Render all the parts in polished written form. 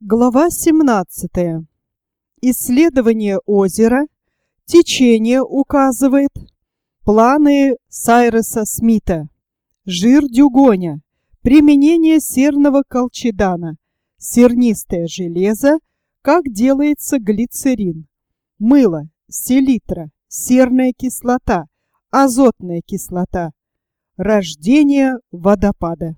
Глава 17. Исследование озера. Течение указывает. Планы Сайреса Смита. Жир дюгоня. Применение серного колчедана. Сернистое железо. Как делается глицерин. Мыло, селитра, серная кислота, азотная кислота. Рождение водопада.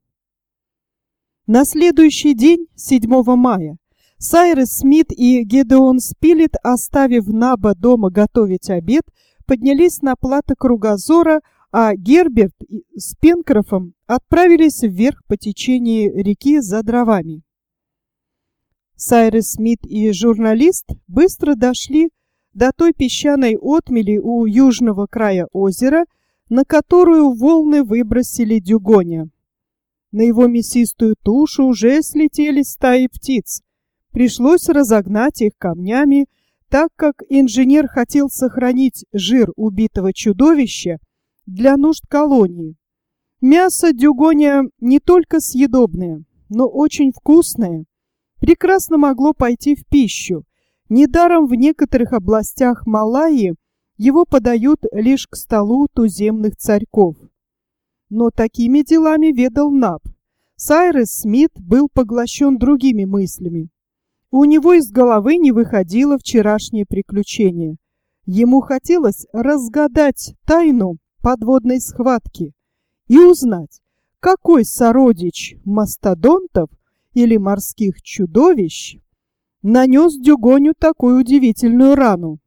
На следующий день, 7 мая, Сайрес Смит и Гедеон Спилет, оставив Наба дома готовить обед, поднялись на плато Кругозора, а Герберт с Пенкрофом отправились вверх по течению реки за дровами. Сайрес Смит и журналист быстро дошли до той песчаной отмели у южного края озера, на которую волны выбросили дюгоня. На его мясистую тушу уже слетели стаи птиц. Пришлось разогнать их камнями, так как инженер хотел сохранить жир убитого чудовища для нужд колонии. Мясо дюгоня не только съедобное, но очень вкусное, прекрасно могло пойти в пищу. Недаром в некоторых областях Малайи его подают лишь к столу туземных царьков. Но такими делами ведал Наб. Сайрес Смит был поглощен другими мыслями. У него из головы не выходило вчерашнее приключение. Ему хотелось разгадать тайну подводной схватки и узнать, какой сородич мастодонтов или морских чудовищ нанес дюгоню такую удивительную рану.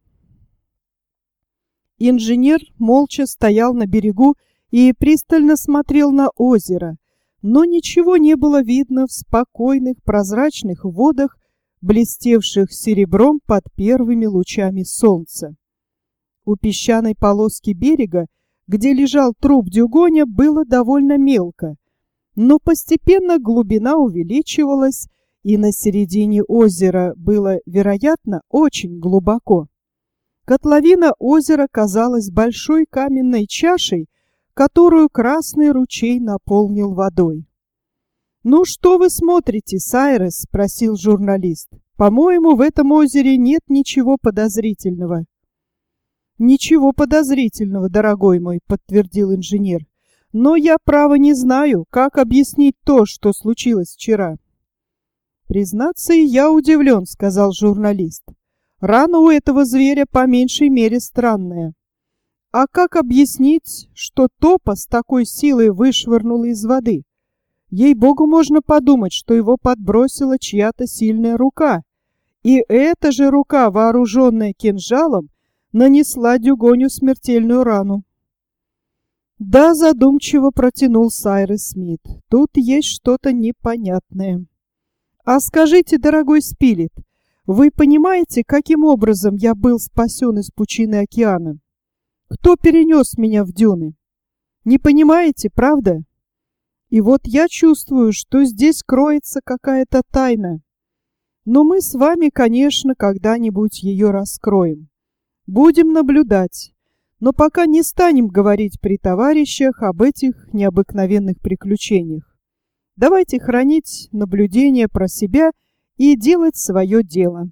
Инженер молча стоял на берегу и пристально смотрел на озеро, но ничего не было видно в спокойных прозрачных водах, блестевших серебром под первыми лучами солнца. У песчаной полоски берега, где лежал труп дюгоня, было довольно мелко, но постепенно глубина увеличивалась, и на середине озера было, вероятно, очень глубоко. Котловина озера казалась большой каменной чашей, которую красный ручей наполнил водой. «Ну что вы смотрите, Сайрес?» — спросил журналист. «По-моему, в этом озере нет ничего подозрительного». «Ничего подозрительного, дорогой мой», — подтвердил инженер. «Но я, право, не знаю, как объяснить то, что случилось вчера». «Признаться, и я удивлен», — сказал журналист. «Рана у этого зверя по меньшей мере странная. А как объяснить, что топа с такой силой вышвырнула из воды? Ей-богу, можно подумать, что его подбросила чья-то сильная рука. И эта же рука, вооруженная кинжалом, нанесла дюгоню смертельную рану». «Да», — задумчиво протянул Сайрес Смит, — «тут есть что-то непонятное». «А скажите, дорогой Спилет, вы понимаете, каким образом я был спасен из пучины океана? Кто перенес меня в дюны? Не понимаете, правда? И вот я чувствую, что здесь кроется какая-то тайна. Но мы с вами, конечно, когда-нибудь ее раскроем. Будем наблюдать, но пока не станем говорить при товарищах об этих необыкновенных приключениях. Давайте хранить наблюдение про себя и делать свое дело».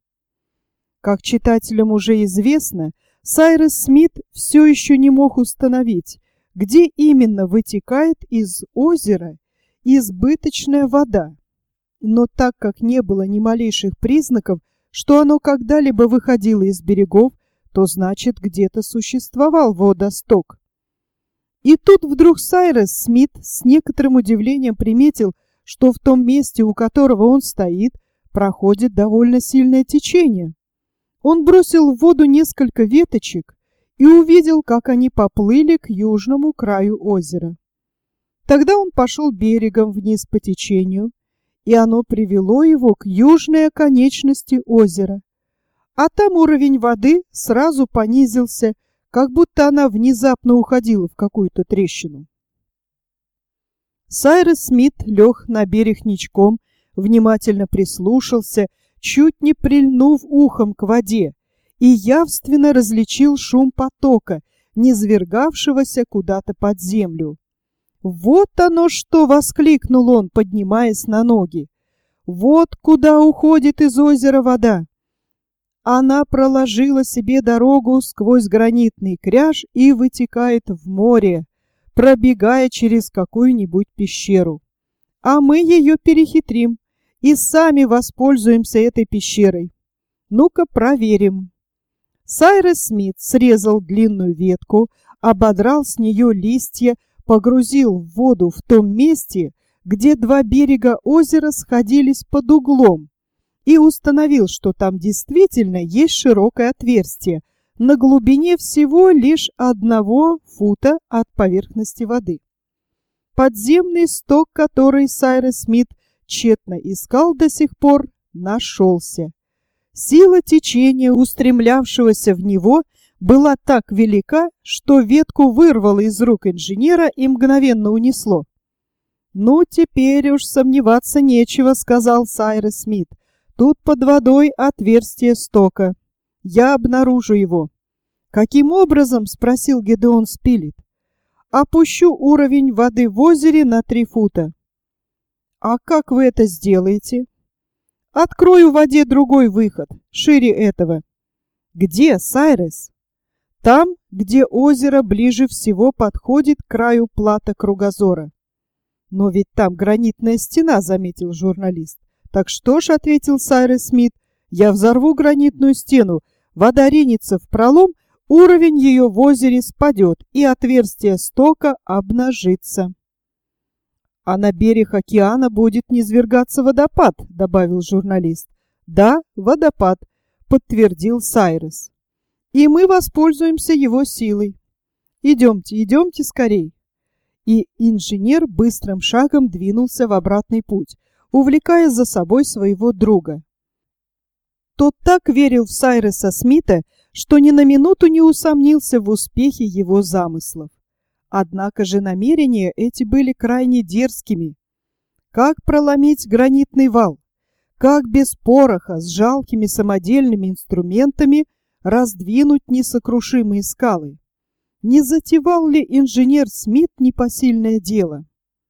Как читателям уже известно, Сайрес Смит все еще не мог установить, где именно вытекает из озера избыточная вода. Но так как не было ни малейших признаков, что оно когда-либо выходило из берегов, то значит, где-то существовал водосток. И тут вдруг Сайрес Смит с некоторым удивлением приметил, что в том месте, у которого он стоит, проходит довольно сильное течение. Он бросил в воду несколько веточек и увидел, как они поплыли к южному краю озера. Тогда он пошел берегом вниз по течению, и оно привело его к южной оконечности озера. А там уровень воды сразу понизился, как будто она внезапно уходила в какую-то трещину. Сайрес Смит лег на берег ничком, внимательно прислушался, чуть не прильнув ухом к воде, и явственно различил шум потока, низвергавшегося куда-то под землю. «Вот оно что!» — воскликнул он, поднимаясь на ноги. Вот куда уходит из озера вода. Она проложила себе дорогу сквозь гранитный кряж и вытекает в море, пробегая через какую-нибудь пещеру. А мы ее перехитрим и сами воспользуемся этой пещерой. Ну-ка проверим. Сайрес Смит срезал длинную ветку, ободрал с нее листья, погрузил в воду в том месте, где два берега озера сходились под углом, и установил, что там действительно есть широкое отверстие на глубине всего лишь 1 фута от поверхности воды. Подземный сток, который Сайрес Смит тщетно искал до сих пор, нашелся. Сила течения, устремлявшегося в него, была так велика, что ветку вырвало из рук инженера и мгновенно унесло. «Ну, теперь уж сомневаться нечего», — сказал Сайрес Смит. «Тут под водой отверстие стока. Я обнаружу его». «Каким образом?» — спросил Гедеон Спилет. «Опущу уровень воды в озере на 3 фута». «А как вы это сделаете?» «Открою в воде другой выход, шире этого». «Где, Сайрес?» «Там, где озеро ближе всего подходит к краю плато кругозора». «Но ведь там гранитная стена», — заметил журналист. «Так что ж», — ответил Сайрес Смит, — «я взорву гранитную стену, вода ринется в пролом, уровень ее в озере спадет, и отверстие стока обнажится». «А на берег океана будет низвергаться водопад», — добавил журналист. «Да, водопад», — подтвердил Сайрес. «И мы воспользуемся его силой. Идемте, идемте скорей». И инженер быстрым шагом двинулся в обратный путь, увлекая за собой своего друга. Тот так верил в Сайреса Смита, что ни на минуту не усомнился в успехе его замыслов. Однако же намерения эти были крайне дерзкими. Как проломить гранитный вал? Как без пороха с жалкими самодельными инструментами раздвинуть несокрушимые скалы? Не затевал ли инженер Смит непосильное дело?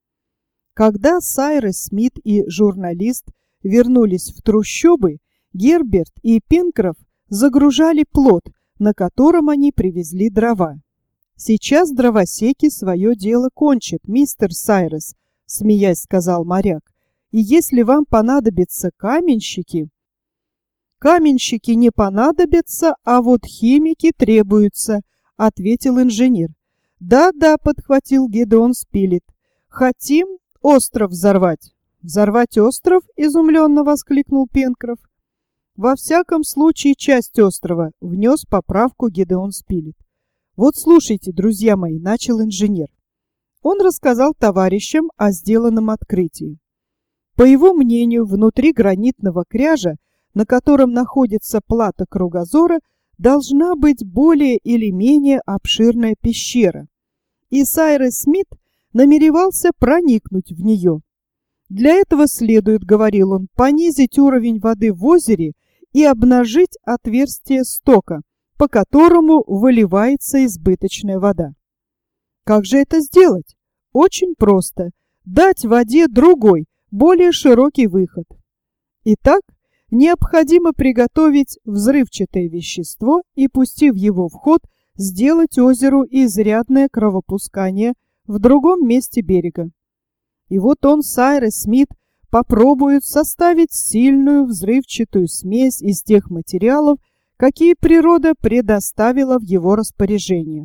Когда Сайрес Смит и журналист вернулись в трущобы, Герберт и Пенкроф загружали плот, на котором они привезли дрова. «Сейчас дровосеки свое дело кончат, мистер Сайрес», — смеясь сказал моряк. «И если вам понадобятся каменщики...» «Каменщики не понадобятся, а вот химики требуются», — ответил инженер. «Да-да», — подхватил Гедеон Спилет. «Хотим остров взорвать». «Взорвать остров?» — изумленно воскликнул Пенкроф. «Во всяком случае, часть острова», — внес поправку Гедеон Спилет. «Вот слушайте, друзья мои», — начал инженер. Он рассказал товарищам о сделанном открытии. По его мнению, внутри гранитного кряжа, на котором находится плато кругозора, должна быть более или менее обширная пещера, и Сайрес Смит намеревался проникнуть в нее. Для этого следует, говорил он, понизить уровень воды в озере и обнажить отверстие стока, по которому выливается избыточная вода. Как же это сделать? Очень просто. Дать воде другой, более широкий выход. Итак, необходимо приготовить взрывчатое вещество и, пустив его в ход, сделать озеру изрядное кровопускание в другом месте берега. И вот он, Сайрес Смит, попробует составить сильную взрывчатую смесь из тех материалов, какие природа предоставила в его распоряжение.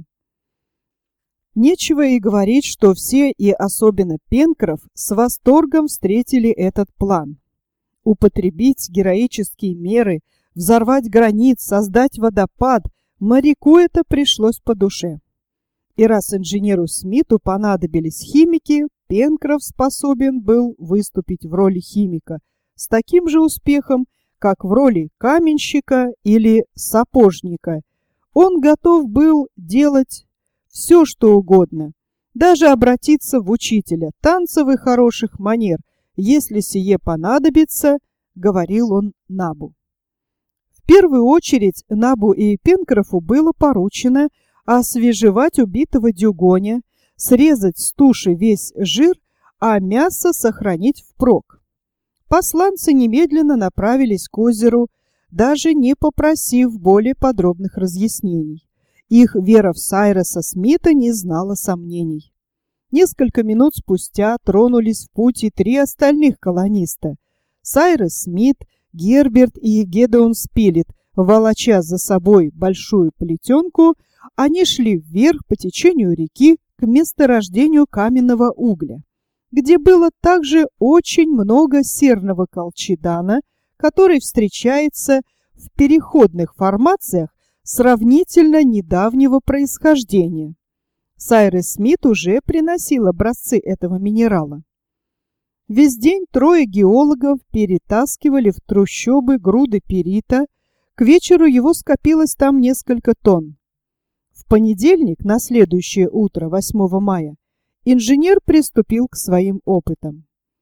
Нечего и говорить, что все, и особенно Пенкроф, с восторгом встретили этот план. Употребить героические меры, взорвать гранит, создать водопад, моряку это пришлось по душе. И раз инженеру Смиту понадобились химики, Пенкроф способен был выступить в роли химика с таким же успехом, как в роли каменщика или сапожника. Он готов был делать все, что угодно, даже обратиться в учителя танцев и хороших манер, если сие понадобится, говорил он Набу. В первую очередь Набу и Пенкрофу было поручено освежевать убитого дюгоня, срезать с туши весь жир, а мясо сохранить впрок. посланцы немедленно направились к озеру, даже не попросив более подробных разъяснений. Их вера в Сайреса Смита не знала сомнений. Несколько минут спустя тронулись в путь и 3 остальных колониста. Сайрес Смит, Герберт и Гедеон Спилет, волоча за собой большую плетенку, они шли вверх по течению реки к месторождению каменного угля, где было также очень много серного колчедана, который встречается в переходных формациях сравнительно недавнего происхождения. Сайрес Смит уже приносил образцы этого минерала. Весь день 3 геологов перетаскивали в трущобы груды перита. К вечеру его скопилось там несколько тонн. В понедельник, на следующее утро, 8 мая, инженер приступил к своим опытам.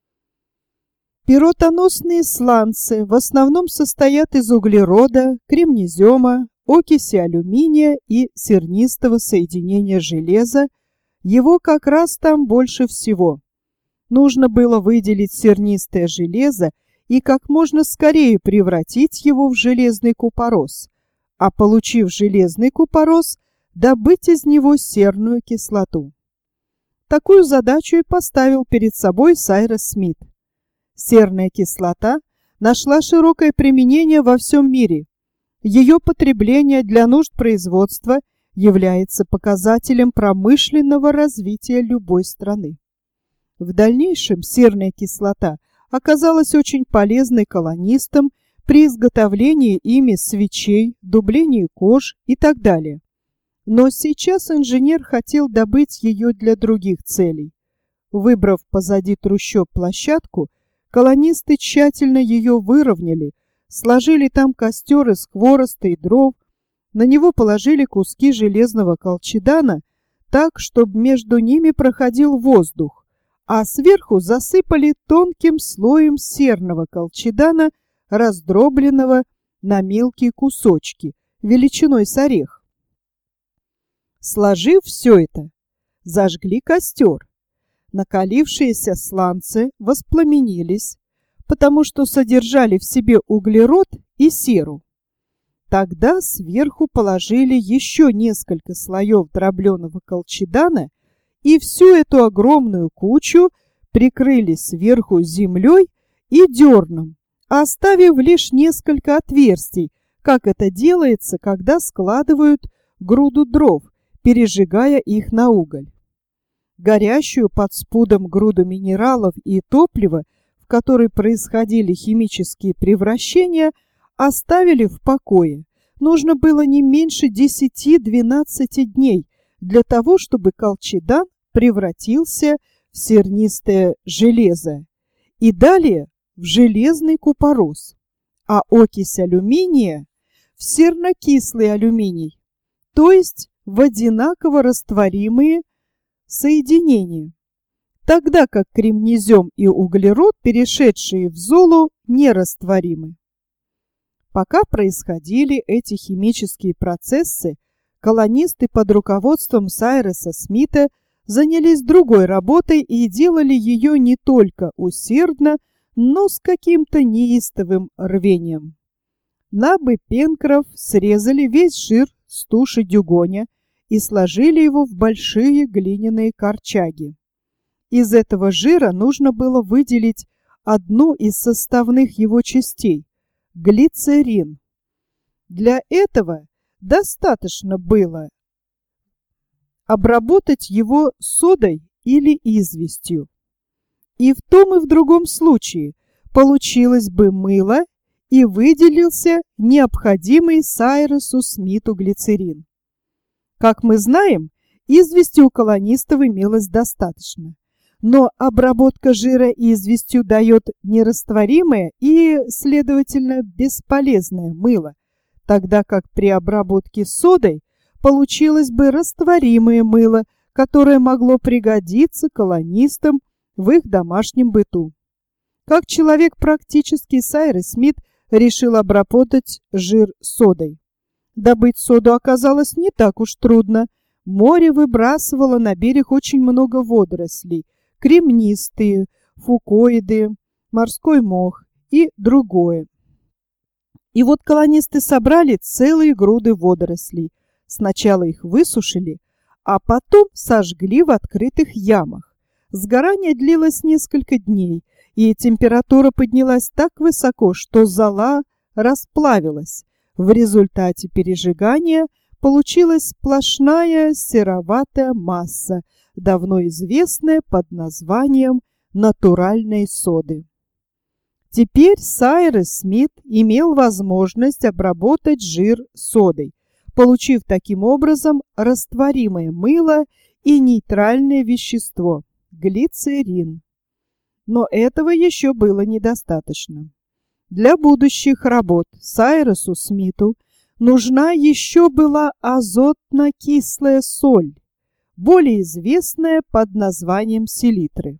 Перотоносные сланцы в основном состоят из углерода, кремнезема, окиси алюминия и сернистого соединения железа. Его как раз там больше всего. Нужно было выделить сернистое железо и как можно скорее превратить его в железный купорос, а получив железный купорос, добыть из него серную кислоту. Такую задачу и поставил перед собой Сайрес Смит. Серная кислота нашла широкое применение во всем мире. Ее потребление для нужд производства является показателем промышленного развития любой страны. В дальнейшем серная кислота оказалась очень полезной колонистам при изготовлении ими свечей, дублении кож и так далее. Но сейчас инженер хотел добыть ее для других целей. Выбрав позади трущоб площадку, колонисты тщательно ее выровняли, сложили там костер из хвороста и дров, на него положили куски железного колчедана так, чтобы между ними проходил воздух, а сверху засыпали тонким слоем серного колчедана, раздробленного на мелкие кусочки, величиной с орех. Сложив все это, зажгли костер. Накалившиеся сланцы воспламенились, потому что содержали в себе углерод и серу. Тогда сверху положили еще несколько слоев дробленого колчедана и всю эту огромную кучу прикрыли сверху землей и дерном, оставив лишь несколько отверстий, как это делается, когда складывают груду дров, пережигая их на уголь. Горящую под спудом груду минералов и топлива, в которой происходили химические превращения, оставили в покое. Нужно было не меньше 10-12 дней для того, чтобы колчедан превратился в сернистое железо и далее в железный купорос, а окись алюминия в сернокислый алюминий, то есть в одинаково растворимые соединения, тогда как кремнезем и углерод, перешедшие в золу, нерастворимы. Пока происходили эти химические процессы, колонисты под руководством Сайреса Смита занялись другой работой и делали ее не только усердно, но с каким-то неистовым рвением. Набы Пенкроф срезали весь жир с туши дюгоня и сложили его в большие глиняные корчаги. Из этого жира нужно было выделить одну из составных его частей – глицерин. Для этого достаточно было обработать его содой или известью. И в том и в другом случае получилось бы мыло и выделился необходимый Сайресу Смиту глицерин. Как мы знаем, извести у колонистов имелось достаточно, но обработка жира известью дает нерастворимое и, следовательно, бесполезное мыло, тогда как при обработке содой получилось бы растворимое мыло, которое могло пригодиться колонистам в их домашнем быту. Как человек практический, Сайрес Смит решил обработать жир содой. Добыть соду оказалось не так уж трудно. Море выбрасывало на берег очень много водорослей, кремнистые, фукоиды, морской мох и другое. И вот колонисты собрали целые груды водорослей. Сначала их высушили, а потом сожгли в открытых ямах. Сгорание длилось несколько дней, и температура поднялась так высоко, что зола расплавилась. В результате пережигания получилась сплошная сероватая масса, давно известная под названием натуральной соды. Теперь Сайрес Смит имел возможность обработать жир содой, получив таким образом растворимое мыло и нейтральное вещество – глицерин. Но этого еще было недостаточно. Для будущих работ Сайресу Смиту нужна еще была азотно-кислая соль, более известная под названием селитры.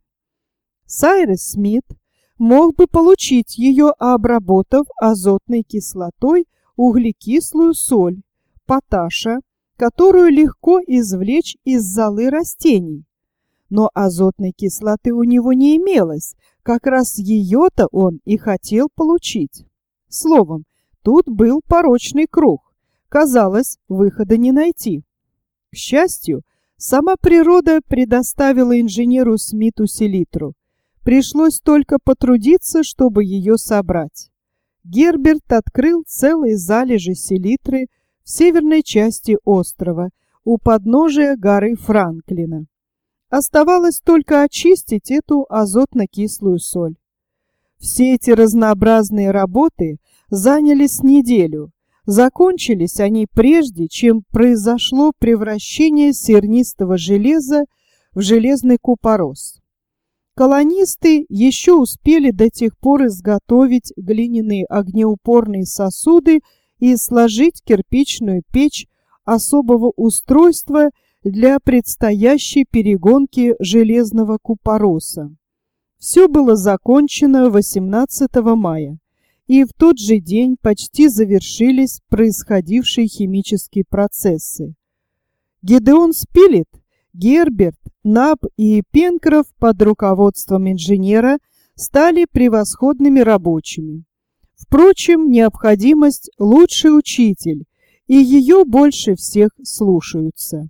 Сайрес Смит мог бы получить ее, обработав азотной кислотой углекислую соль, поташа, которую легко извлечь из золы растений. Но азотной кислоты у него не имелось, как раз ее-то он и хотел получить. Словом, тут был порочный круг. Казалось, выхода не найти. К счастью, сама природа предоставила инженеру Смиту селитру. Пришлось только потрудиться, чтобы ее собрать. Герберт открыл целые залежи селитры в северной части острова, у подножия горы Франклина. Оставалось только очистить эту азотно-кислую соль. Все эти разнообразные работы занялись неделю. Закончились они прежде, чем произошло превращение сернистого железа в железный купорос. Колонисты еще успели до тех пор изготовить глиняные огнеупорные сосуды и сложить кирпичную печь особого устройства для предстоящей перегонки железного купороса. Все было закончено 18 мая, и в тот же день почти завершились происходившие химические процессы. Гедеон Спилет, Герберт, Наб и Пенкроф под руководством инженера стали превосходными рабочими. Впрочем, необходимость – лучший учитель, и ее больше всех слушаются.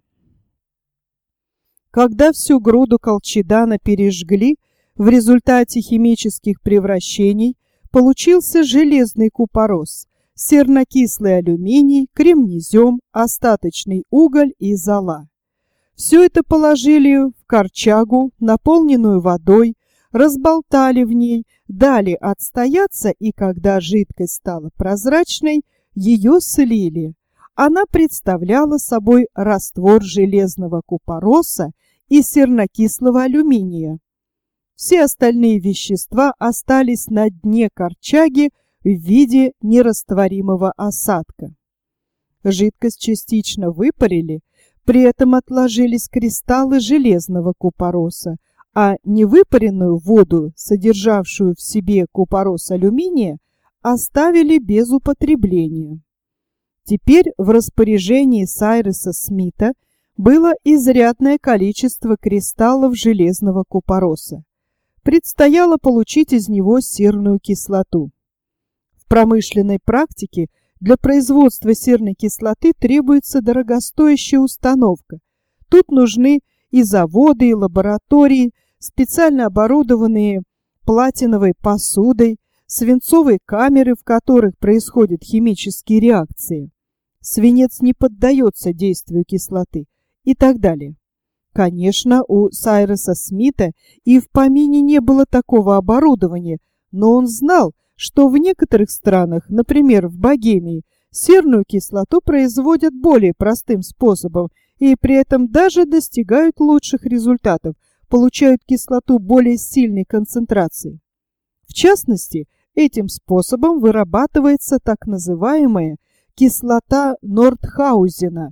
Когда всю груду колчедана пережгли, в результате химических превращений получился железный купорос, сернокислый алюминий, кремнезем, остаточный уголь и зола. Все это положили в корчагу, наполненную водой, разболтали в ней, дали отстояться, и когда жидкость стала прозрачной, ее слили. Она представляла собой раствор железного купороса и сернокислого алюминия. Все остальные вещества остались на дне корчаги в виде нерастворимого осадка. Жидкость частично выпарили, при этом отложились кристаллы железного купороса, а невыпаренную воду, содержавшую в себе купорос алюминия, оставили без употребления. Теперь в распоряжении Сайреса Смита было изрядное количество кристаллов железного купороса. Предстояло получить из него серную кислоту. В промышленной практике для производства серной кислоты требуется дорогостоящая установка. Тут нужны и заводы, и лаборатории, специально оборудованные платиновой посудой, свинцовые камеры, в которых происходят химические реакции. Свинец не поддается действию кислоты и так далее. Конечно, у Сайреса Смита и в помине не было такого оборудования, но он знал, что в некоторых странах, например, в Богемии, серную кислоту производят более простым способом и при этом даже достигают лучших результатов, получают кислоту более сильной концентрации. В частности, этим способом вырабатывается так называемая кислота Нортхаузена.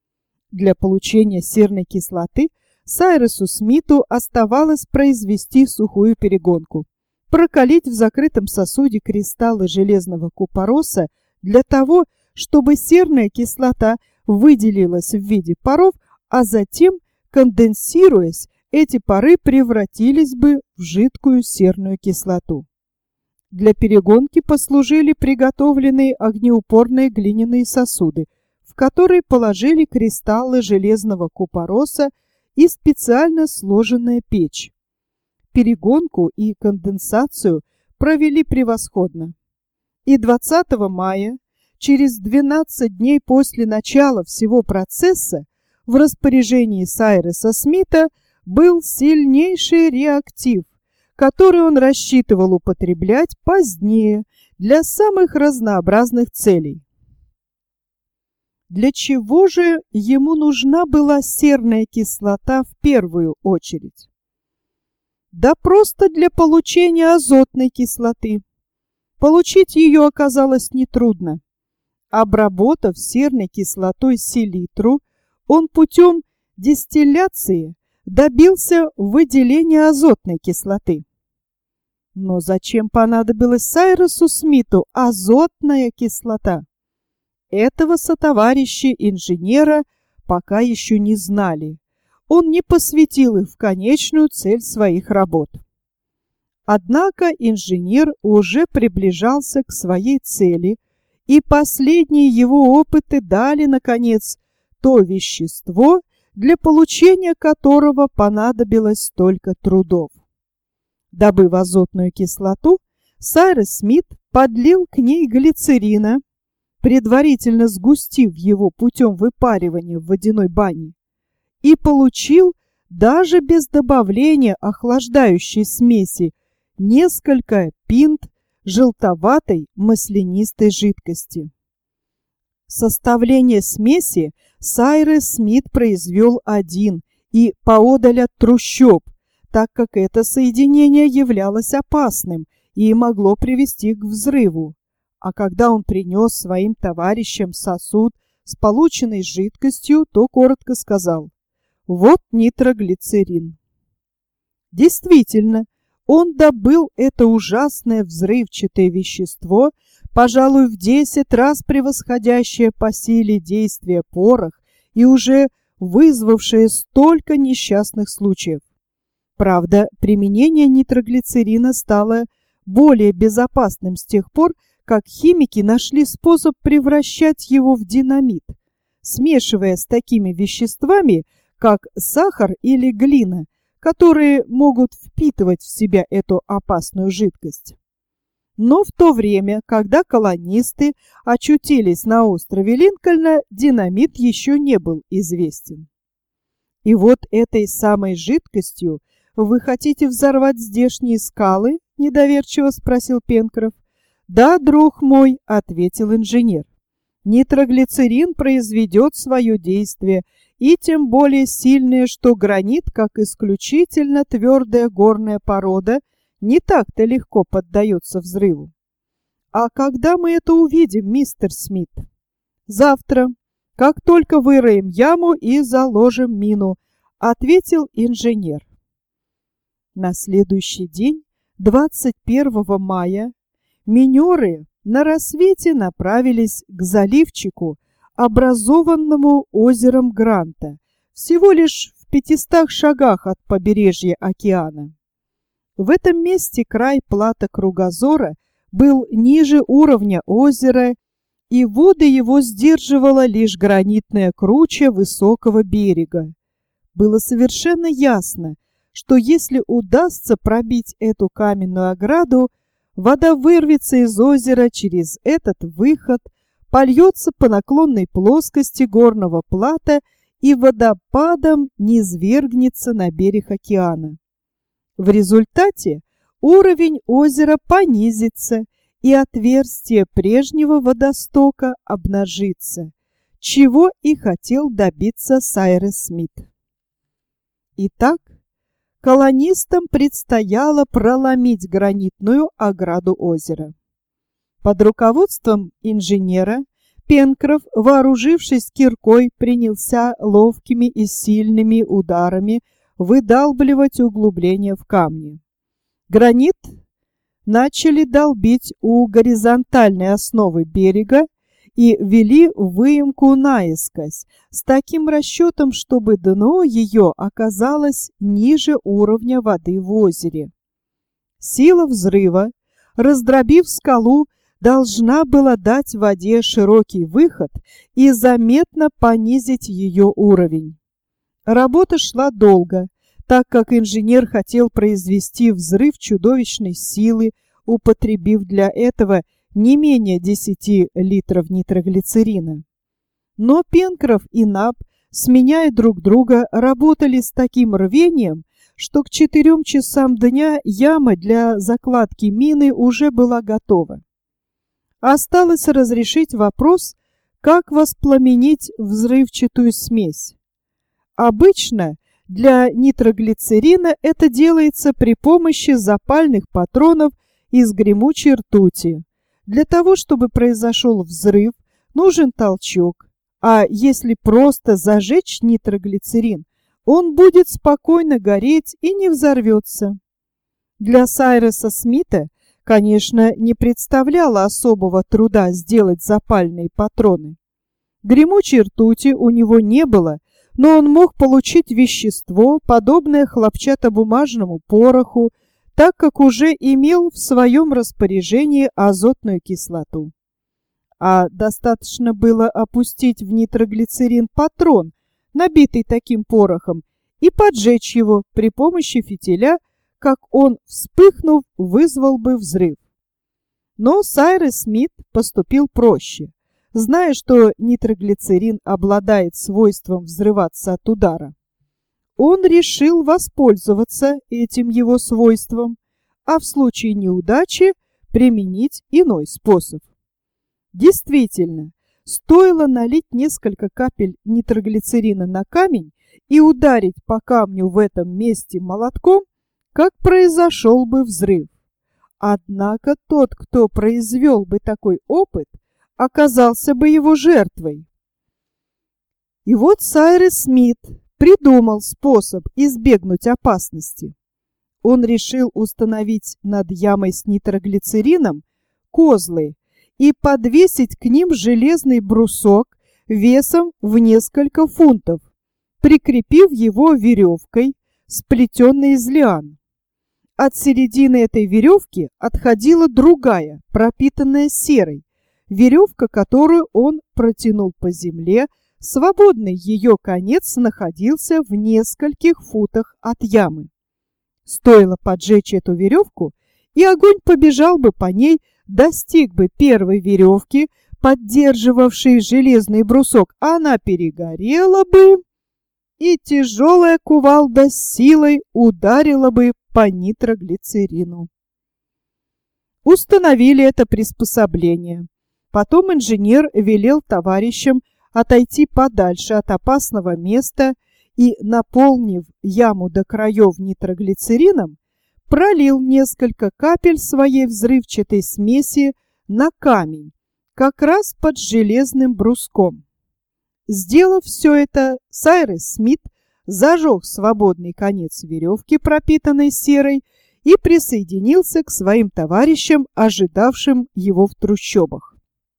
Для получения серной кислоты Сайресу Смиту оставалось произвести сухую перегонку, прокалить в закрытом сосуде кристаллы железного купороса для того, чтобы серная кислота выделилась в виде паров, а затем, конденсируясь, эти пары превратились бы в жидкую серную кислоту. Для перегонки послужили приготовленные огнеупорные глиняные сосуды, в которые положили кристаллы железного купороса и специально сложенная печь. Перегонку и конденсацию провели превосходно. И 20 мая, через 12 дней после начала всего процесса, в распоряжении Сайреса Смита был сильнейший реактив, который он рассчитывал употреблять позднее для самых разнообразных целей. Для чего же ему нужна была серная кислота в первую очередь? Да просто для получения азотной кислоты. Получить ее оказалось нетрудно. Обработав серной кислотой селитру, он путем дистилляции добился выделения азотной кислоты. Но зачем понадобилась Сайресу Смиту азотная кислота? Этого сотоварищи инженера пока еще не знали. Он не посвятил их в конечную цель своих работ. Однако инженер уже приближался к своей цели, и последние его опыты дали, наконец, то вещество, для получения которого понадобилось столько трудов. Добыв азотную кислоту, Сайрес Смит подлил к ней глицерина, предварительно сгустив его путем выпаривания в водяной бане, и получил, даже без добавления охлаждающей смеси, несколько пинт желтоватой маслянистой жидкости. Составление смеси Сайрес Смит произвел один и поодаль от трущоб, так как это соединение являлось опасным и могло привести к взрыву. А когда он принес своим товарищам сосуд с полученной жидкостью, то коротко сказал: «Вот нитроглицерин». Действительно, он добыл это ужасное взрывчатое вещество, пожалуй, в 10 раз превосходящее по силе действия порох и уже вызвавшее столько несчастных случаев. Правда, применение нитроглицерина стало более безопасным с тех пор, как химики нашли способ превращать его в динамит, смешивая с такими веществами, как сахар или глина, которые могут впитывать в себя эту опасную жидкость. Но в то время, когда колонисты очутились на острове Линкольна, динамит еще не был известен. И вот этой самой жидкостью вы хотите взорвать здешние скалы? — недоверчиво спросил Пенкроф. «Да, друг мой», — ответил инженер. «Нитроглицерин произведет свое действие, и тем более сильное, что гранит, как исключительно твердая горная порода, не так-то легко поддается взрыву». «А когда мы это увидим, мистер Смит?» «Завтра, как только выроем яму и заложим мину», — ответил инженер. На следующий день, 21 мая, минеры на рассвете направились к заливчику, образованному озером Гранта, всего лишь в 500 шагах от побережья океана. В этом месте край плато кругозора был ниже уровня озера, и воды его сдерживала лишь гранитная круча высокого берега. Было совершенно ясно, что если удастся пробить эту каменную ограду, вода вырвется из озера через этот выход, польется по наклонной плоскости горного плато и водопадом низвергнется на берег океана. В результате уровень озера понизится, и отверстие прежнего водостока обнажится, чего и хотел добиться Сайрес Смит. Итак, колонистам предстояло проломить гранитную ограду озера. Под руководством инженера Пенкроф, вооружившись киркой, принялся ловкими и сильными ударами выдалбливать углубления в камне. Гранит начали долбить у горизонтальной основы берега и вели выемку наискось, с таким расчетом, чтобы дно ее оказалось ниже уровня воды в озере. Сила взрыва раздробив скалу, должна была дать воде широкий выход и заметно понизить ее уровень. Работа шла долго, так как инженер хотел произвести взрыв чудовищной силы, употребив для этого не менее 10 литров нитроглицерина. Но Пенкроф и Наб, сменяя друг друга, работали с таким рвением, что к 4 часам дня яма для закладки мины уже была готова. Осталось разрешить вопрос, как воспламенить взрывчатую смесь. Обычно для нитроглицерина это делается при помощи запальных патронов из гремучей ртути. Для того, чтобы произошел взрыв, нужен толчок, а если просто зажечь нитроглицерин, он будет спокойно гореть и не взорвется. Для Сайреса Смита, конечно, не представляло особого труда сделать запальные патроны. Гремучей ртути у него не было, но он мог получить вещество, подобное хлопчатобумажному пороху, так как уже имел в своем распоряжении азотную кислоту. А достаточно было опустить в нитроглицерин патрон, набитый таким порохом, и поджечь его при помощи фитиля, как он, вспыхнув, вызвал бы взрыв. Но Сайрес Смит поступил проще. Зная, что нитроглицерин обладает свойством взрываться от удара, он решил воспользоваться этим его свойством, а в случае неудачи применить иной способ. Действительно, стоило налить несколько капель нитроглицерина на камень и ударить по камню в этом месте молотком, как произошел бы взрыв. Однако тот, кто произвел бы такой опыт, оказался бы его жертвой. И вот Сайрес Смит придумал способ избегнуть опасности. Он решил установить над ямой с нитроглицерином козлы и подвесить к ним железный брусок весом в несколько фунтов, прикрепив его веревкой, сплетенной из лиан. От середины этой веревки отходила другая, пропитанная серой, веревка, которую он протянул по земле. Свободный ее конец находился в нескольких футах от ямы. Стоило поджечь эту веревку, и огонь побежал бы по ней, достиг бы первой веревки, поддерживавшей железный брусок, она перегорела бы, и тяжелая кувалда с силой ударила бы по нитроглицерину. Установили это приспособление. Потом инженер велел товарищам отойти подальше от опасного места и, наполнив яму до краев нитроглицерином, пролил несколько капель своей взрывчатой смеси на камень, как раз под железным бруском. Сделав все это, Сайрес Смит зажег свободный конец веревки, пропитанной серой, и присоединился к своим товарищам, ожидавшим его в трущобах.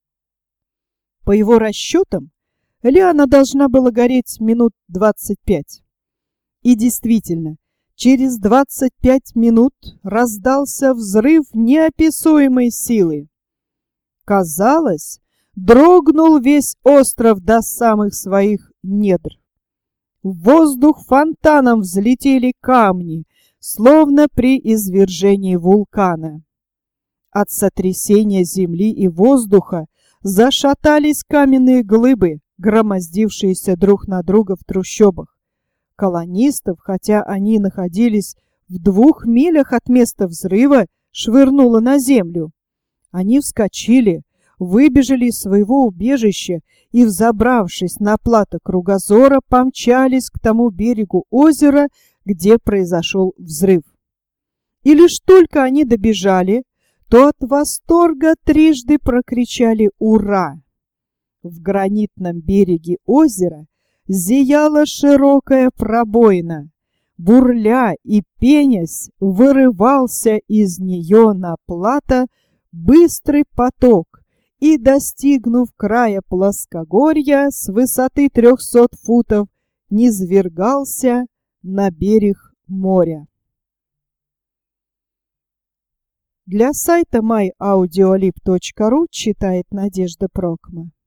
По его расчетам, лиана должна была гореть минут 25. И действительно, через 25 минут раздался взрыв неописуемой силы. Казалось, дрогнул весь остров до самых своих недр. В воздух фонтаном взлетели камни, словно при извержении вулкана. От сотрясения земли и воздуха зашатались каменные глыбы, громоздившиеся друг на друга в трущобах. Колонистов, хотя они находились в 2 милях от места взрыва, швырнуло на землю. Они вскочили, выбежали из своего убежища и, взобравшись на плато кругозора, помчались к тому берегу озера, где произошел взрыв. И лишь только они добежали, то от восторга трижды прокричали «Ура!». В гранитном береге озера зияла широкая пробоина. Бурля и пенясь, вырывался из нее на плато быстрый поток и, достигнув края плоскогорья с высоты 300 футов, низвергался на берег моря. Для сайта myaudiolib.ru читает Надежда Прокма.